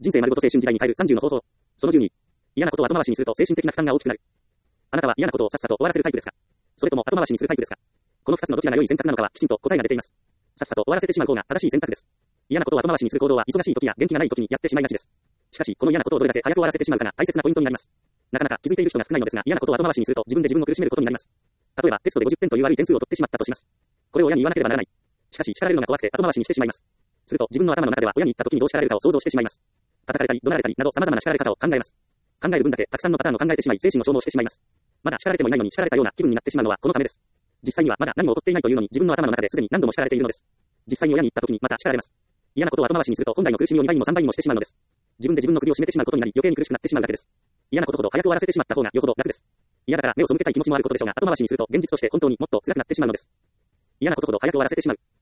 人生丸ごと青春時代に変える30の方法。その12。嫌なことを後回しにすると精神的な負担が大きくなる。あなたは嫌なことをさっさと終わらせるタイプですか？それとも後回しにするタイプですか？この2つのどちらが良い選択なのかはきちんと答えが出ています。さっさと終わらせてしまう方が正しい選択です。嫌なことを後回しにする行動は忙しい時や元気がない時にやってしまいがちです。しかし、この嫌なことをどれだけ早く終わらせてしまうかが大切なポイントになります。なかなか気づいている人が少ないのですが、嫌なことを後回しにすると自分で自分を苦しめることになります。例えば、テストで50点という悪い点数を取ってしまったとします。これを親に言わなければならない。しかし、叱られるのが怖くて後回しにしてしまいます。すると、自分の頭の中では親に言った時にどう叱られるかを想像してしまいます。叩かれたり、怒鳴られたりなど様々な叱られ方を考えます。考える分だけたくさんのパターンを考えてしまい、精神を消耗してしまいます。まだ叱られてもいないのに叱られたような気分になってしまうのはこのためです。実際にはまだ何も起こっていないというのに自分の頭の中ですでに何度も叱られているのです。実際に親に言った時にまた叱られます。嫌なことを後回しにすると本来の苦しみを2倍にも3倍にもしてしまうのです。自分で自分の首を絞めてしまうことになり余計に苦しくなってしまうだけです。嫌なことほど早く終わらせてしまった方がよほど楽です。嫌だから目を背けたい気持ちもあることでしょうが、後回しにすると現実として本当にもっと辛くなってしまうのです。嫌なことほど早く終わらせてしまう。